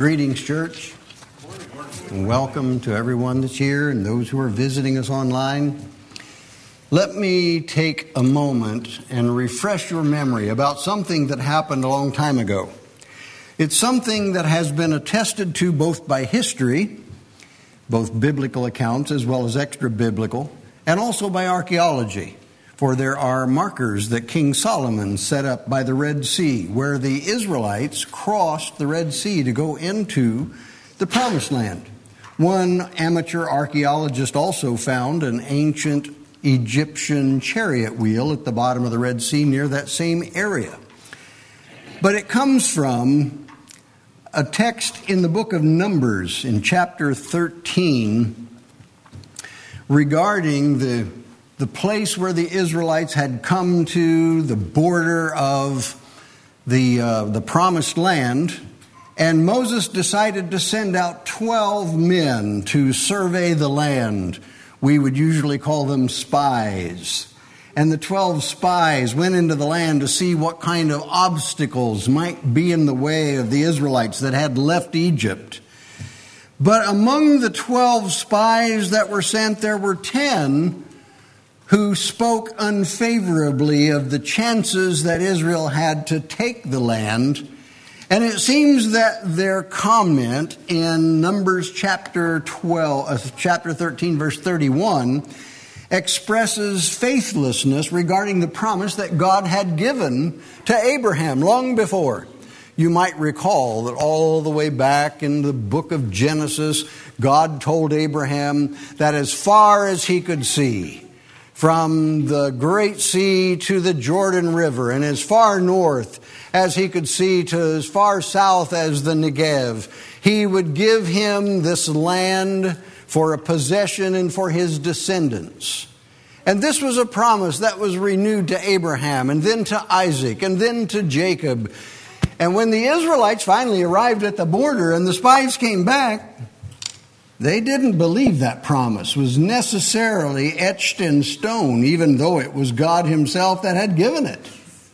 Greetings, church, and welcome to everyone that's here and those who are visiting us online. Let me take a moment and refresh your memory about something that happened a long time ago. It's something that has been attested to both by history, both biblical accounts as well as extra-biblical, and also by archaeology. For there are markers that King Solomon set up by the Red Sea, where the Israelites crossed the Red Sea to go into the Promised Land. One amateur archaeologist also found an ancient Egyptian chariot wheel at the bottom of the Red Sea near that same area. But it comes from a text in the book of Numbers in chapter 13 regarding the place where the Israelites had come to, the border of the Promised Land, and Moses decided to send out 12 men to survey the land. We would usually call them spies. And the 12 spies went into the land to see what kind of obstacles might be in the way of the Israelites that had left Egypt. But among the 12 spies that were sent, there were 10 who spoke unfavorably of the chances that Israel had to take the land. And it seems that their comment in Numbers chapter 13, verse 31, expresses faithlessness regarding the promise that God had given to Abraham long before. You might recall that all the way back in the book of Genesis, God told Abraham that as far as he could see, from the Great Sea to the Jordan River, and as far north as he could see to as far south as the Negev, he would give him this land for a possession and for his descendants. And this was a promise that was renewed to Abraham, and then to Isaac, and then to Jacob. And when the Israelites finally arrived at the border and the spies came back, they didn't believe that promise was necessarily etched in stone, even though it was God himself that had given it.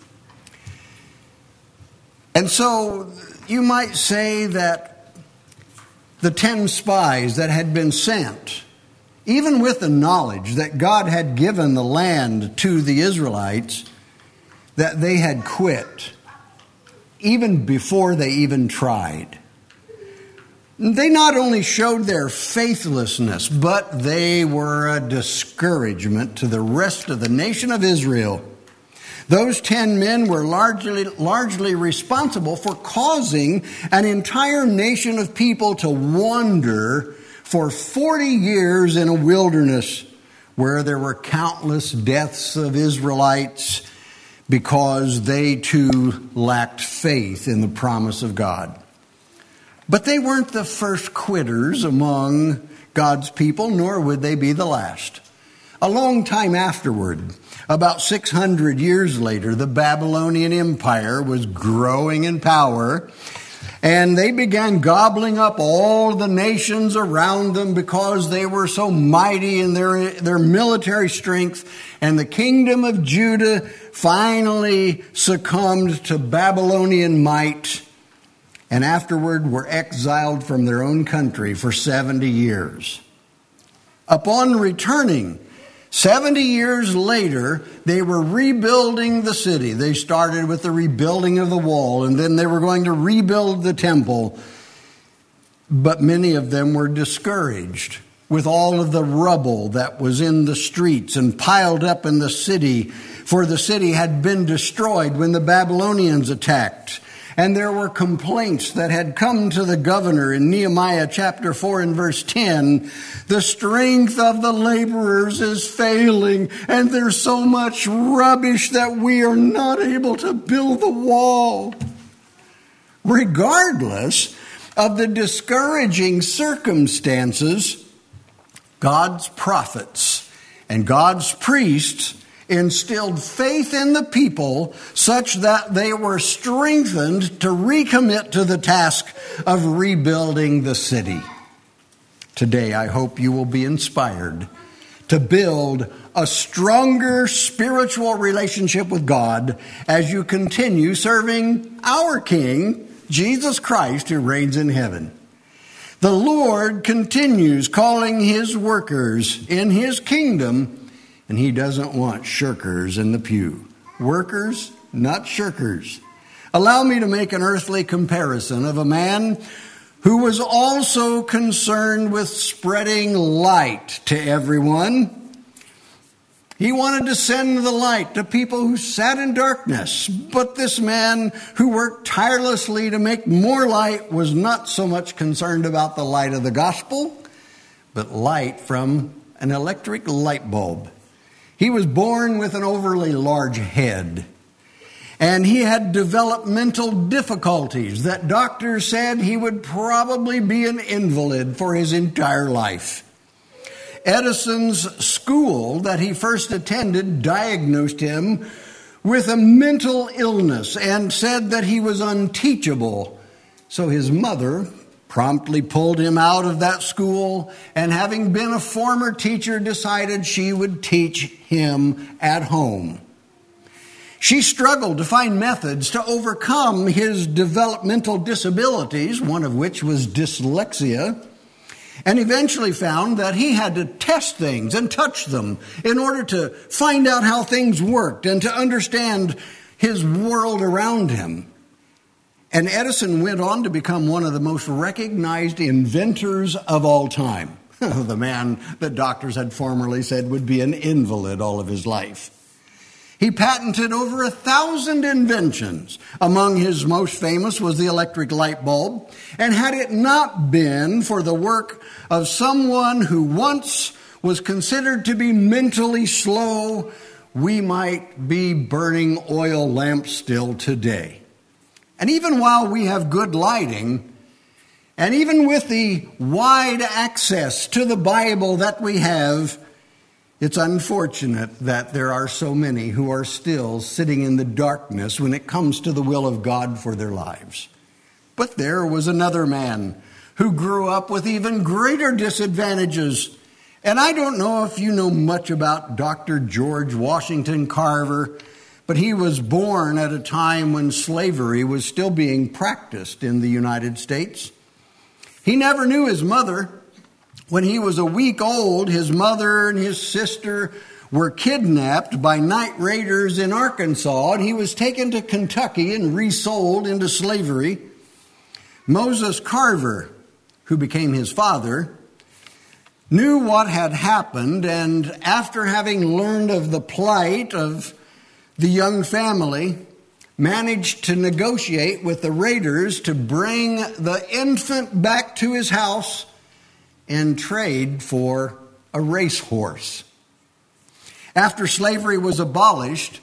And so you might say that the 10 spies that had been sent, even with the knowledge that God had given the land to the Israelites, that they had quit, even before they even tried. They not only showed their faithlessness, but they were a discouragement to the rest of the nation of Israel. Those 10 men were largely responsible for causing an entire nation of people to wander for 40 years in a wilderness where there were countless deaths of Israelites because they too lacked faith in the promise of God. But they weren't the first quitters among God's people, nor would they be the last. A long time afterward, about 600 years later, the Babylonian Empire was growing in power, and they began gobbling up all the nations around them because they were so mighty in their military strength. And the kingdom of Judah finally succumbed to Babylonian might, and afterward were exiled from their own country for 70 years. Upon returning, 70 years later, they were rebuilding the city. They started with the rebuilding of the wall, and then they were going to rebuild the temple. But many of them were discouraged with all of the rubble that was in the streets and piled up in the city, for the city had been destroyed when the Babylonians attacked. And there were complaints that had come to the governor in Nehemiah chapter 4 and verse 10. The strength of the laborers is failing, and there's so much rubbish that we are not able to build the wall. Regardless of the discouraging circumstances, God's prophets and God's priests instilled faith in the people such that they were strengthened to recommit to the task of rebuilding the city. Today, I hope you will be inspired to build a stronger spiritual relationship with God as you continue serving our King, Jesus Christ who reigns in heaven. The Lord continues calling his workers in his kingdom, and he doesn't want shirkers in the pew. Workers, not shirkers. Allow me to make an earthly comparison of a man who was also concerned with spreading light to everyone. He wanted to send the light to people who sat in darkness. But this man who worked tirelessly to make more light was not so much concerned about the light of the gospel, but light from an electric light bulb. He was born with an overly large head, and he had developmental difficulties that doctors said he would probably be an invalid for his entire life. Edison's school that he first attended diagnosed him with a mental illness and said that he was unteachable. So his mother promptly pulled him out of that school, and having been a former teacher, decided she would teach him at home. She struggled to find methods to overcome his developmental disabilities, one of which was dyslexia, and eventually found that he had to test things and touch them in order to find out how things worked and to understand his world around him. And Edison went on to become one of the most recognized inventors of all time. The man that doctors had formerly said would be an invalid all of his life. He patented over 1,000 inventions. Among his most famous was the electric light bulb. And had it not been for the work of someone who once was considered to be mentally slow, we might be burning oil lamps still today. And even while we have good lighting, and even with the wide access to the Bible that we have, it's unfortunate that there are so many who are still sitting in the darkness when it comes to the will of God for their lives. But there was another man who grew up with even greater disadvantages. And I don't know if you know much about Dr. George Washington Carver, but he was born at a time when slavery was still being practiced in the United States. He never knew his mother. When he was a week old, his mother and his sister were kidnapped by night raiders in Arkansas, and he was taken to Kentucky and resold into slavery. Moses Carver, who became his father, knew what had happened, and after having learned of the plight of the young family, managed to negotiate with the raiders to bring the infant back to his house and trade for a racehorse. After slavery was abolished,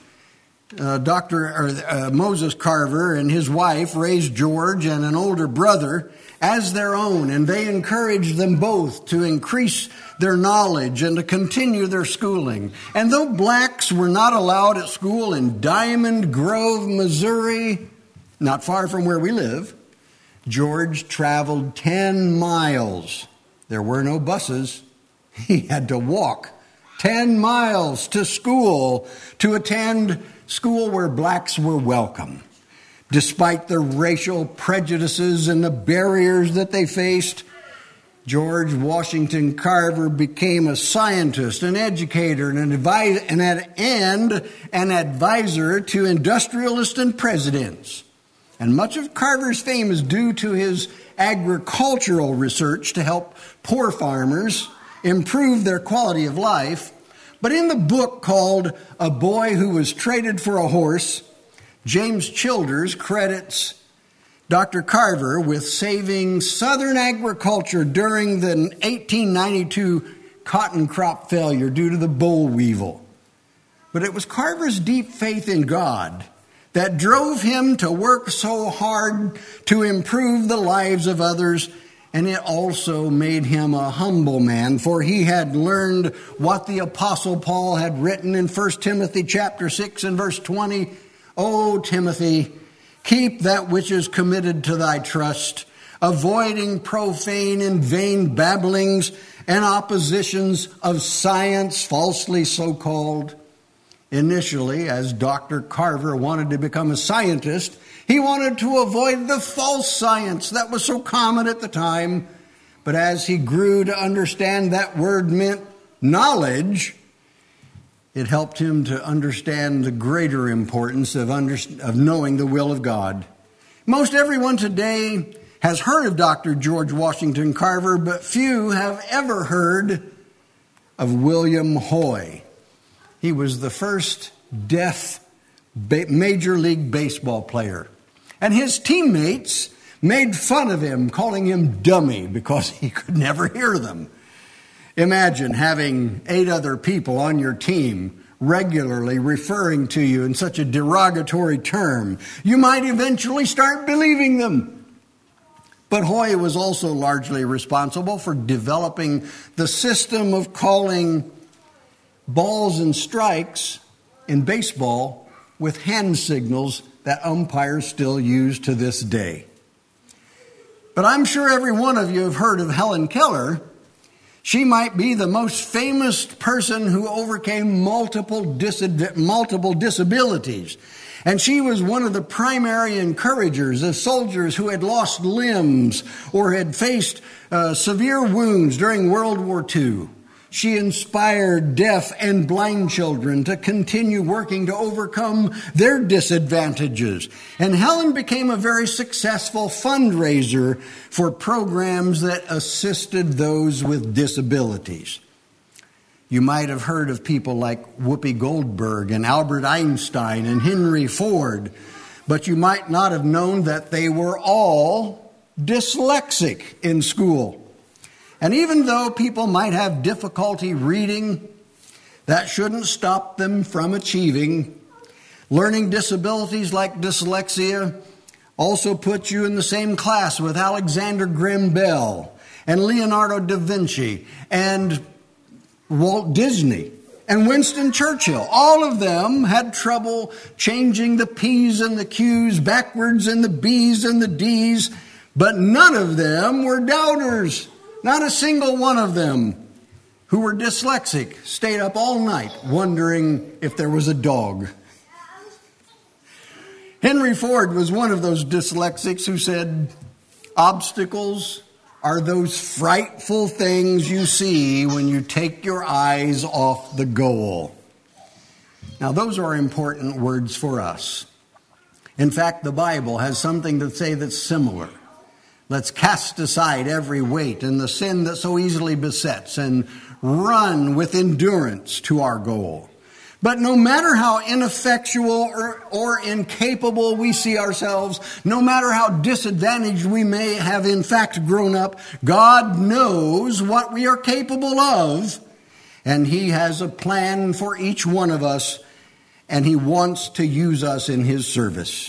Moses Carver and his wife raised George and an older brother as their own, and they encouraged them both to increase their knowledge and to continue their schooling. And though blacks were not allowed at school in Diamond Grove, Missouri, not far from where we live, George traveled 10 miles. There were no buses. He had to walk 10 miles to school to attend school where blacks were welcome. Despite the racial prejudices and the barriers that they faced, George Washington Carver became a scientist, an educator, and an advisor to industrialists and presidents. And much of Carver's fame is due to his agricultural research to help poor farmers improve their quality of life. But in the book called A Boy Who Was Traded for a Horse, James Childers credits Dr. Carver with saving Southern agriculture during the 1892 cotton crop failure due to the boll weevil. But it was Carver's deep faith in God that drove him to work so hard to improve the lives of others, and it also made him a humble man, for he had learned what the Apostle Paul had written in 1 Timothy chapter 6 and verse 20, "O Timothy, keep that which is committed to thy trust, avoiding profane and vain babblings and oppositions of science, falsely so called. Initially, as Dr. Carver wanted to become a scientist, he wanted to avoid the false science that was so common at the time. But as he grew to understand that word meant knowledge, it helped him to understand the greater importance of knowing the will of God. Most everyone today has heard of Dr. George Washington Carver, but few have ever heard of William Hoy. He was the first deaf Major League Baseball player. And his teammates made fun of him, calling him dummy because he could never hear them. Imagine having 8 other people on your team regularly referring to you in such a derogatory term. You might eventually start believing them. But Hoy was also largely responsible for developing the system of calling balls and strikes in baseball with hand signals that umpires still use to this day. But I'm sure every one of you have heard of Helen Keller. She might be the most famous person who overcame multiple disabilities. And she was one of the primary encouragers of soldiers who had lost limbs or had faced severe wounds during World War II. She inspired deaf and blind children to continue working to overcome their disadvantages. And Helen became a very successful fundraiser for programs that assisted those with disabilities. You might have heard of people like Whoopi Goldberg and Albert Einstein and Henry Ford, but you might not have known that they were all dyslexic in school. And even though people might have difficulty reading, that shouldn't stop them from achieving. Learning disabilities like dyslexia also put you in the same class with Alexander Graham Bell and Leonardo da Vinci and Walt Disney and Winston Churchill. All of them had trouble changing the P's and the Q's backwards and the B's and the D's, but none of them were doubters. Not a single one of them who were dyslexic stayed up all night wondering if there was a dog. Henry Ford was one of those dyslexics who said, "Obstacles are those frightful things you see when you take your eyes off the goal." Now, those are important words for us. In fact, the Bible has something to say that's similar. Let's cast aside every weight and the sin that so easily besets and run with endurance to our goal. But no matter how ineffectual or incapable we see ourselves, no matter how disadvantaged we may have in fact grown up, God knows what we are capable of, and He has a plan for each one of us, and He wants to use us in His service.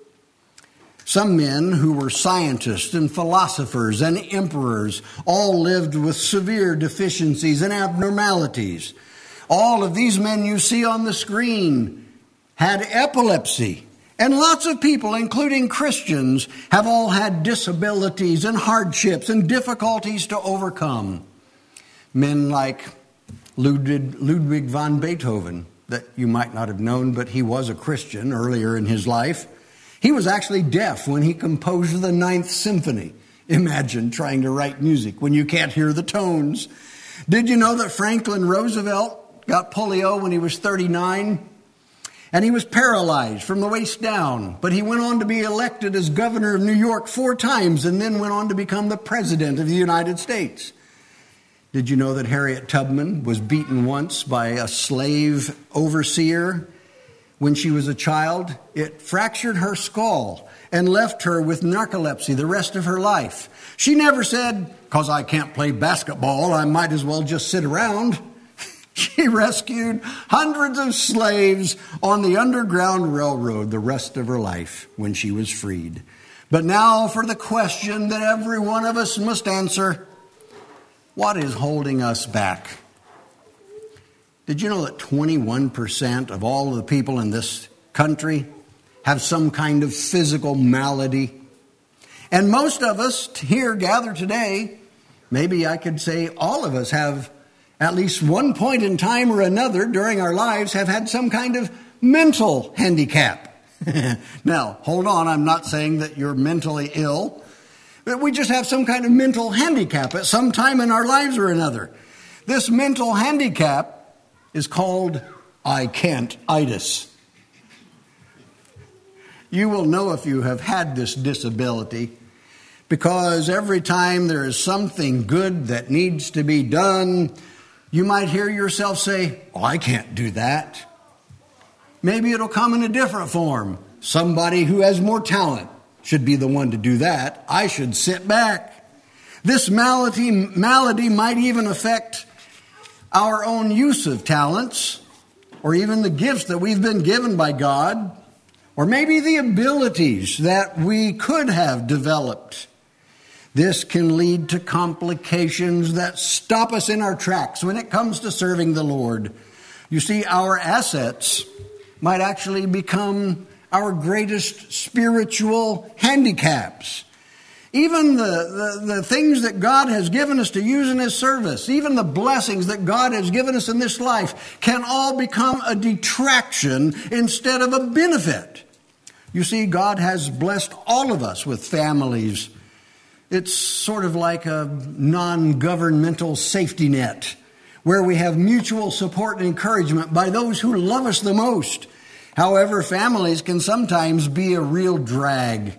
Some men who were scientists and philosophers and emperors all lived with severe deficiencies and abnormalities. All of these men you see on the screen had epilepsy. And lots of people, including Christians, have all had disabilities and hardships and difficulties to overcome. Men like Ludwig van Beethoven, that you might not have known, but he was a Christian earlier in his life. He was actually deaf when he composed the Ninth Symphony. Imagine trying to write music when you can't hear the tones. Did you know that Franklin Roosevelt got polio when he was 39? And he was paralyzed from the waist down. But he went on to be elected as governor of New York 4 times and then went on to become the president of the United States. Did you know that Harriet Tubman was beaten once by a slave overseer? When she was a child, it fractured her skull and left her with narcolepsy the rest of her life. She never said, "'Cause I can't play basketball, I might as well just sit around." She rescued hundreds of slaves on the Underground Railroad the rest of her life when she was freed. But now for the question that every one of us must answer: what is holding us back? Did you know that 21% of all of the people in this country have some kind of physical malady? And most of us here gathered today, maybe I could say all of us have at least one point in time or another during our lives, have had some kind of mental handicap. Now, hold on, I'm not saying that you're mentally ill, but we just have some kind of mental handicap at some time in our lives or another. This mental handicap is called I can't-itis. You will know if you have had this disability, because every time there is something good that needs to be done, you might hear yourself say, "Oh, I can't do that." Maybe it'll come in a different form. Somebody who has more talent should be the one to do that. I should sit back. This malady might even affect our own use of talents, or even the gifts that we've been given by God, or maybe the abilities that we could have developed. This can lead to complications that stop us in our tracks when it comes to serving the Lord. You see, our assets might actually become our greatest spiritual handicaps. Even the things that God has given us to use in His service, even the blessings that God has given us in this life, can all become a detraction instead of a benefit. You see, God has blessed all of us with families. It's sort of like a non-governmental safety net where we have mutual support and encouragement by those who love us the most. However, families can sometimes be a real drag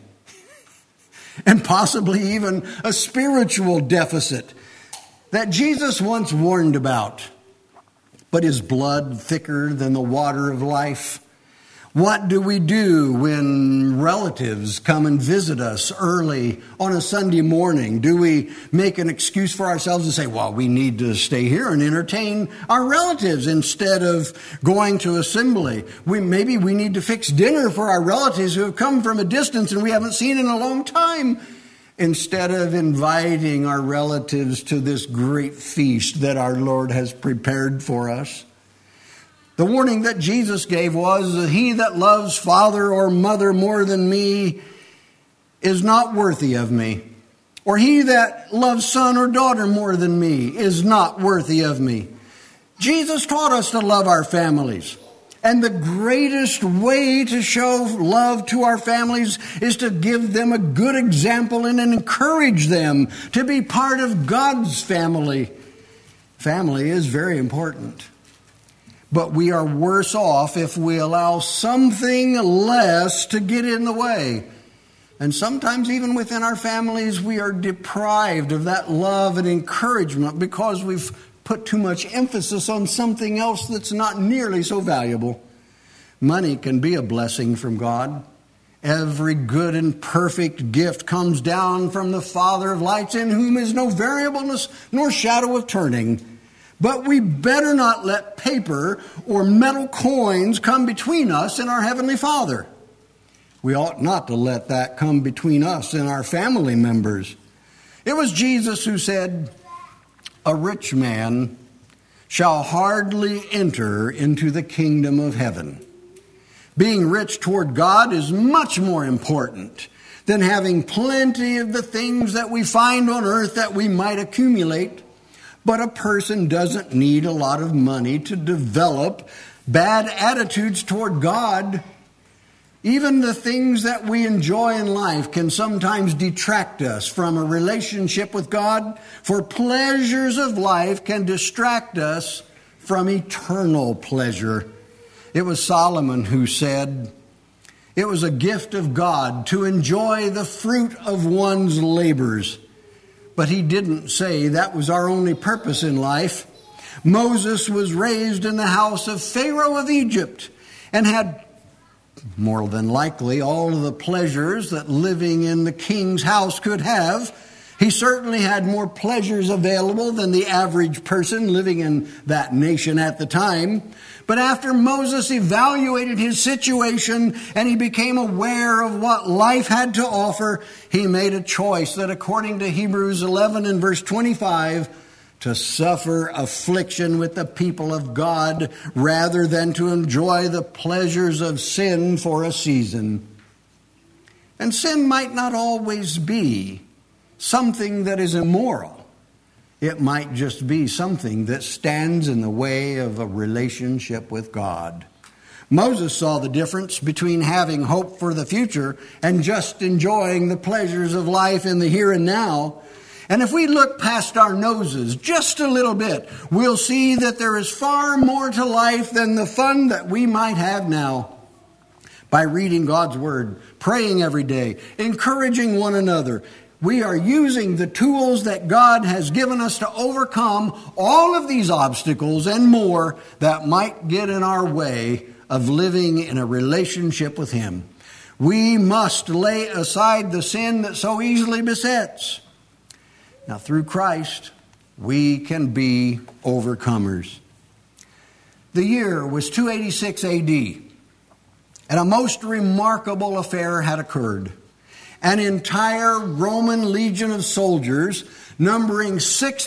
and possibly even a spiritual deficit that Jesus once warned about. But is blood thicker than the water of life? What do we do when relatives come and visit us early on a Sunday morning? Do we make an excuse for ourselves and say, well, we need to stay here and entertain our relatives instead of going to assembly? Maybe we need to fix dinner for our relatives who have come from a distance and we haven't seen in a long time, instead of inviting our relatives to this great feast that our Lord has prepared for us. The warning that Jesus gave was, he that loves father or mother more than me is not worthy of me. Or he that loves son or daughter more than me is not worthy of me. Jesus taught us to love our families. And the greatest way to show love to our families is to give them a good example and encourage them to be part of God's family. Family is very important. But we are worse off if we allow something less to get in the way. And sometimes even within our families, we are deprived of that love and encouragement because we've put too much emphasis on something else that's not nearly so valuable. Money can be a blessing from God. Every good and perfect gift comes down from the Father of lights, in whom is no variableness nor shadow of turning. But we better not let paper or metal coins come between us and our Heavenly Father. We ought not to let that come between us and our family members. It was Jesus who said, a rich man shall hardly enter into the kingdom of heaven. Being rich toward God is much more important than having plenty of the things that we find on earth that we might accumulate. But a person doesn't need a lot of money to develop bad attitudes toward God. Even the things that we enjoy in life can sometimes detract us from a relationship with God, for pleasures of life can distract us from eternal pleasure. It was Solomon who said, it was a gift of God to enjoy the fruit of one's labors. But he didn't say that was our only purpose in life. Moses was raised in the house of Pharaoh of Egypt and had more than likely all of the pleasures that living in the king's house could have. He certainly had more pleasures available than the average person living in that nation at the time. But after Moses evaluated his situation and he became aware of what life had to offer, he made a choice that, according to Hebrews 11 and verse 25, to suffer affliction with the people of God rather than to enjoy the pleasures of sin for a season. And sin might not always be something that is immoral. it might just be something that stands in the way of a relationship with God. Moses saw the difference between having hope for the future and just enjoying the pleasures of life in the here and now. And if we look past our noses just a little bit, we'll see that there is far more to life than the fun that we might have now. By reading God's Word, praying every day, encouraging one another, we are using the tools that God has given us to overcome all of these obstacles and more that might get in our way of living in a relationship with Him. We must lay aside the sin that so easily besets. Now, through Christ, we can be overcomers. The year was 286 A.D., and a most remarkable affair had occurred. An entire Roman legion of soldiers, numbering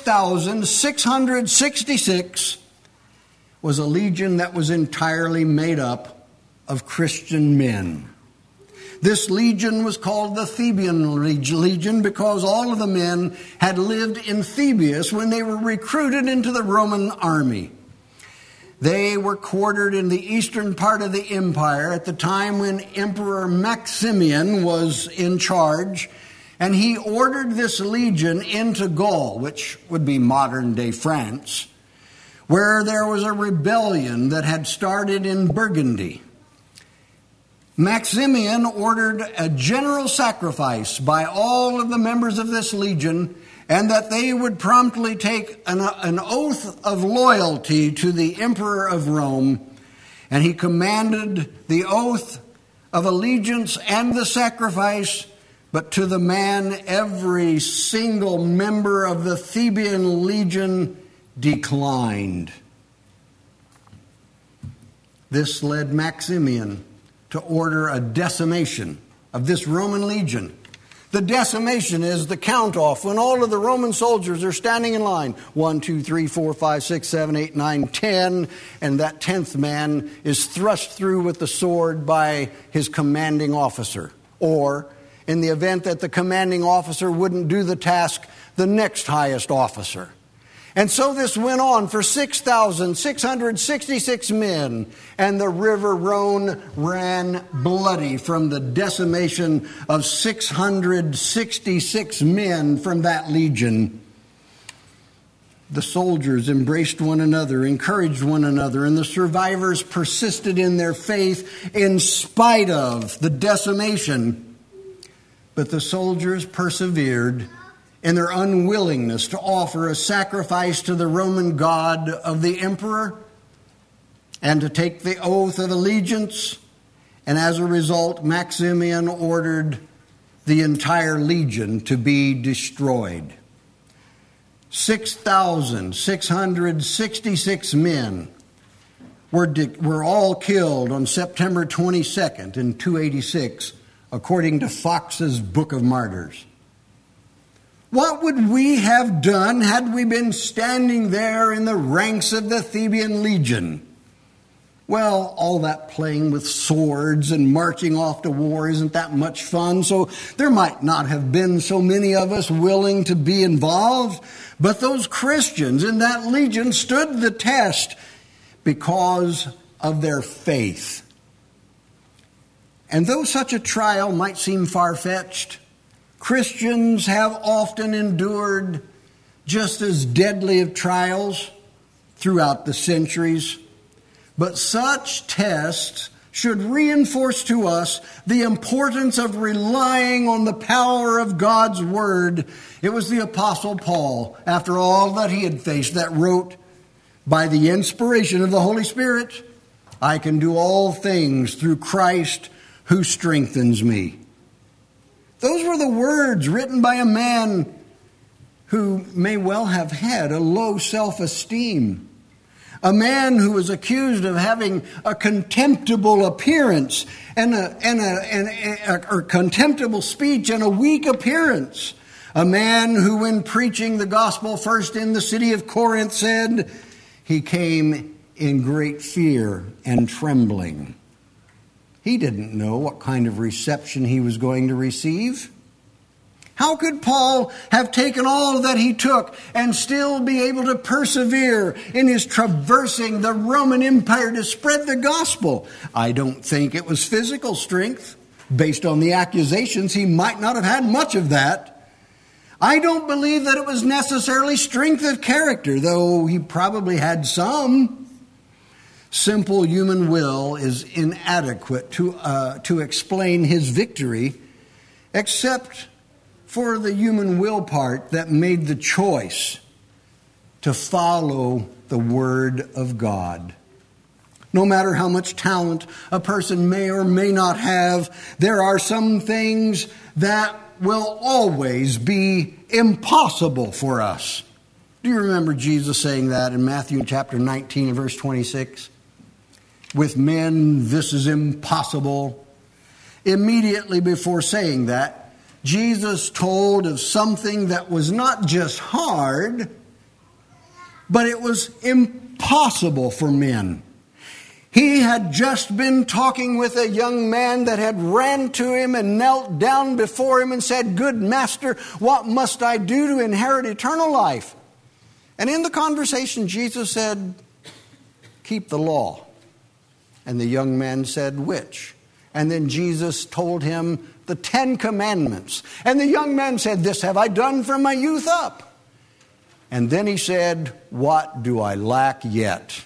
6,666, was a legion that was entirely made up of Christian men. This legion was called the Theban Legion because all of the men had lived in Thebes when they were recruited into the Roman army. They were quartered in the eastern part of the empire at the time when Emperor Maximian was in charge, and he ordered this legion into Gaul, which would be modern-day France, where there was a rebellion that had started in Burgundy. Maximian ordered a general sacrifice by all of the members of this legion, and that they would promptly take an oath of loyalty to the Emperor of Rome. And he commanded the oath of allegiance and the sacrifice, but to the man, every single member of the Theban legion declined. This led Maximian to order a decimation of this Roman legion. The decimation is the count off when all of the Roman soldiers are standing in line. 1, 2, 3, 4, 5, 6, 7, 8, 9, 10. And that 10th man is thrust through with the sword by his commanding officer. Or, in the event that the commanding officer wouldn't do the task, the next highest officer. And so this went on for 6,666 men, and the river Rhone ran bloody from the decimation of 666 men from that legion. The soldiers embraced one another, encouraged one another, and the survivors persisted in their faith in spite of the decimation. But the soldiers persevered in their unwillingness to offer a sacrifice to the Roman god of the emperor and to take the oath of allegiance. And as a result, Maximian ordered the entire legion to be destroyed. 6,666 men were all killed on September 22nd in 286, according to Fox's Book of Martyrs. What would we have done had we been standing there in the ranks of the Theban legion? Well, all that playing with swords and marching off to war isn't that much fun, so there might not have been so many of us willing to be involved. But those Christians in that legion stood the test because of their faith. And though such a trial might seem far-fetched, Christians have often endured just as deadly of trials throughout the centuries. But such tests should reinforce to us the importance of relying on the power of God's Word. It was the Apostle Paul, after all that he had faced, that wrote, by the inspiration of the Holy Spirit, I can do all things through Christ who strengthens me. Those were the words written by a man who may well have had a low self-esteem. A man who was accused of having a contemptible appearance and a contemptible speech and a weak appearance. A man who, when preaching the gospel first in the city of Corinth, said he came in great fear and trembling. He didn't know what kind of reception he was going to receive. How could Paul have taken all that he took and still be able to persevere in his traversing the Roman Empire to spread the gospel? I don't think it was physical strength. Based on the accusations, he might not have had much of that. I don't believe that it was necessarily strength of character, though he probably had some. Simple human will is inadequate to explain his victory, except for the human will part that made the choice to follow the Word of God. No matter how much talent a person may or may not have, there are some things that will always be impossible for us. Do you remember Jesus saying that in Matthew chapter 19 and verse 26? With men, this is impossible. Immediately before saying that, Jesus told of something that was not just hard, but it was impossible for men. He had just been talking with a young man that had ran to him and knelt down before him and said, "Good master, what must I do to inherit eternal life?" And in the conversation, Jesus said, "Keep the law." And the young man said, "Which?" And then Jesus told him the 10 Commandments. And the young man said, "This have I done from my youth up." And then he said, "What do I lack yet?"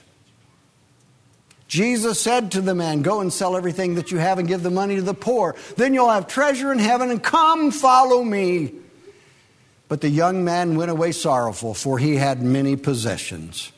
Jesus said to the man, "Go and sell everything that you have and give the money to the poor. Then you'll have treasure in heaven, and come follow me." But the young man went away sorrowful, for he had many possessions.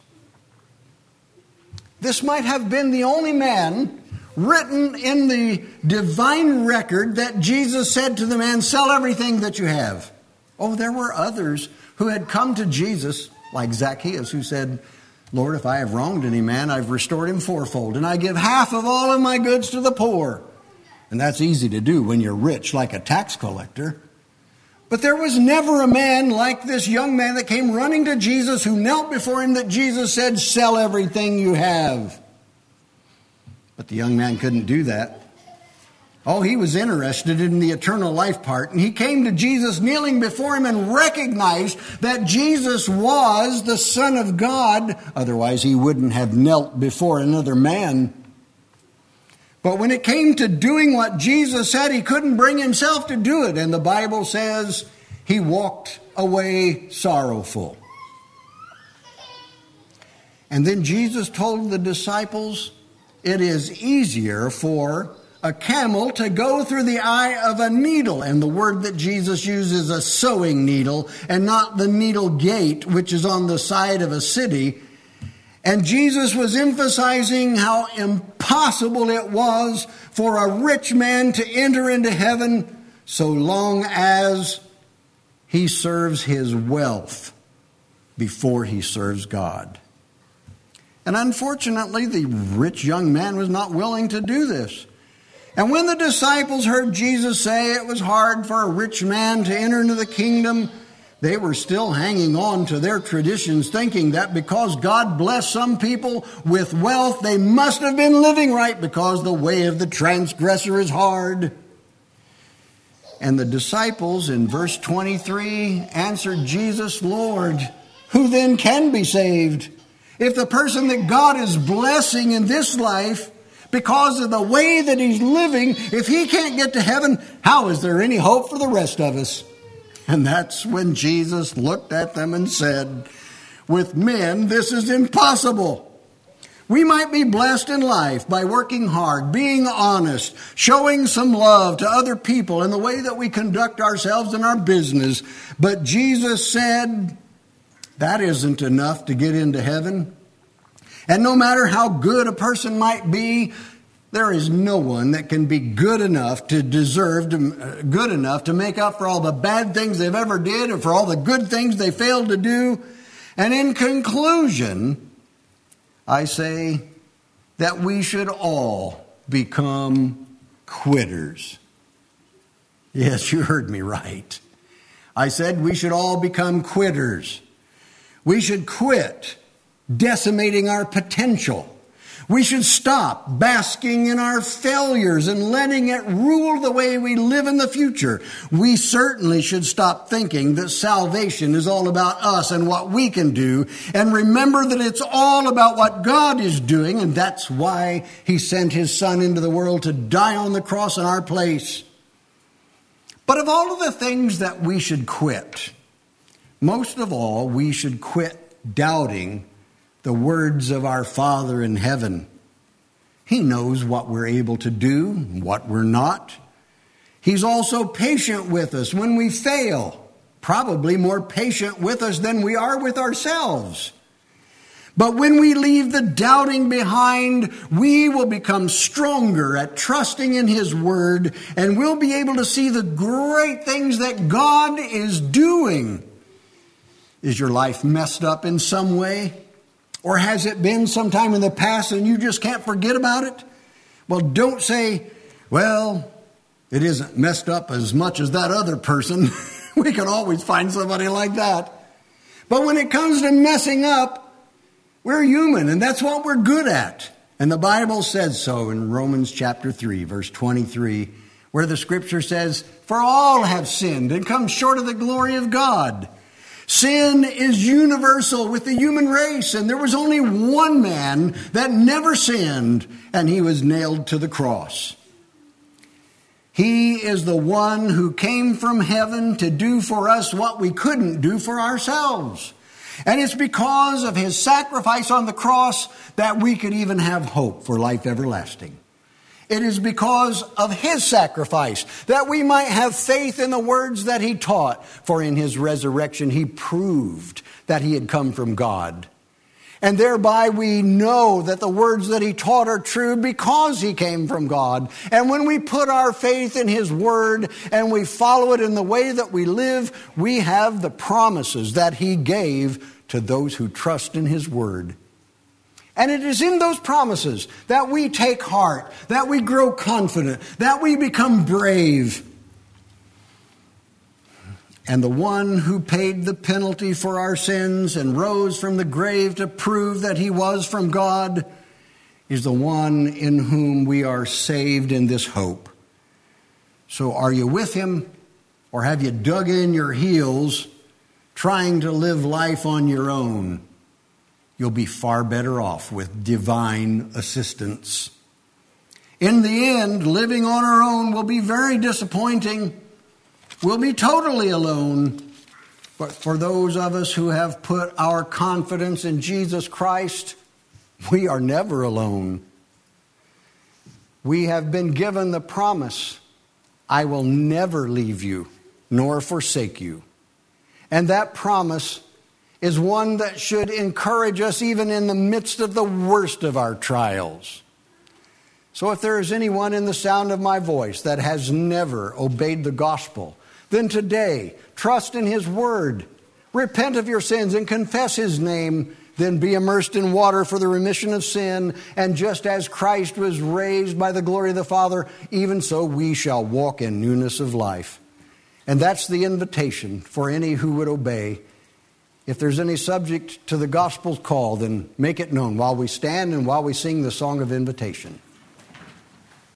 This might have been the only man written in the divine record that Jesus said to the man, "Sell everything that you have." Oh, there were others who had come to Jesus, like Zacchaeus, who said, "Lord, if I have wronged any man, I've restored him fourfold, and I give half of all of my goods to the poor." And that's easy to do when you're rich, like a tax collector. But there was never a man like this young man that came running to Jesus, who knelt before him, that Jesus said, "Sell everything you have." But the young man couldn't do that. Oh, he was interested in the eternal life part. And he came to Jesus kneeling before him and recognized that Jesus was the Son of God. Otherwise, he wouldn't have knelt before another man. But when it came to doing what Jesus said, he couldn't bring himself to do it. And the Bible says he walked away sorrowful. And then Jesus told the disciples, it is easier for a camel to go through the eye of a needle. And the word that Jesus uses is a sewing needle, and not the needle gate, which is on the side of a city. And Jesus was emphasizing how impossible it was for a rich man to enter into heaven so long as he serves his wealth before he serves God. And unfortunately, the rich young man was not willing to do this. And when the disciples heard Jesus say it was hard for a rich man to enter into the kingdom, they were still hanging on to their traditions, thinking that because God blessed some people with wealth, they must have been living right, because the way of the transgressor is hard. And the disciples in verse 23 answered Jesus, "Lord, who then can be saved?" If the person that God is blessing in this life, because of the way that he's living, if he can't get to heaven, how is there any hope for the rest of us? And that's when Jesus looked at them and said, "With men, this is impossible." We might be blessed in life by working hard, being honest, showing some love to other people in the way that we conduct ourselves in our business. But Jesus said, that isn't enough to get into heaven. And no matter how good a person might be, there is no one that can be good enough to make up for all the bad things they've ever did, or for all the good things they failed to do. And in conclusion, I say that we should all become quitters. Yes, you heard me right. I said we should all become quitters. We should quit decimating our potential. We should stop basking in our failures and letting it rule the way we live in the future. We certainly should stop thinking that salvation is all about us and what we can do, and remember that it's all about what God is doing, and that's why He sent His Son into the world to die on the cross in our place. But of all of the things that we should quit, most of all, we should quit doubting the words of our Father in heaven. He knows what we're able to do, what we're not. He's also patient with us when we fail, probably more patient with us than we are with ourselves. But when we leave the doubting behind, we will become stronger at trusting in His Word, and we'll be able to see the great things that God is doing. Is your life messed up in some way? Or has it been sometime in the past and you just can't forget about it? Well, don't say, well, it isn't messed up as much as that other person. We can always find somebody like that. But when it comes to messing up, we're human, and that's what we're good at. And the Bible says so in Romans chapter 3, verse 23, where the Scripture says, "For all have sinned and come short of the glory of God." Sin is universal with the human race, and there was only one man that never sinned, and He was nailed to the cross. He is the one who came from heaven to do for us what we couldn't do for ourselves. And it's because of His sacrifice on the cross that we could even have hope for life everlasting. It is because of His sacrifice that we might have faith in the words that He taught. For in His resurrection, He proved that He had come from God. And thereby we know that the words that He taught are true because He came from God. And when we put our faith in His Word and we follow it in the way that we live, we have the promises that He gave to those who trust in His Word. And it is in those promises that we take heart, that we grow confident, that we become brave. And the one who paid the penalty for our sins and rose from the grave to prove that He was from God is the one in whom we are saved in this hope. So are you with Him, or have you dug in your heels trying to live life on your own? You'll be far better off with divine assistance. In the end, living on our own will be very disappointing. We'll be totally alone. But for those of us who have put our confidence in Jesus Christ, we are never alone. We have been given the promise, "I will never leave you nor forsake you." And that promise is one that should encourage us even in the midst of the worst of our trials. So if there is anyone in the sound of my voice that has never obeyed the gospel, then today trust in His Word, repent of your sins and confess His name, then be immersed in water for the remission of sin, and just as Christ was raised by the glory of the Father, even so we shall walk in newness of life. And that's the invitation for any who would obey. If there's any subject to the gospel's call, then make it known while we stand and while we sing the song of invitation.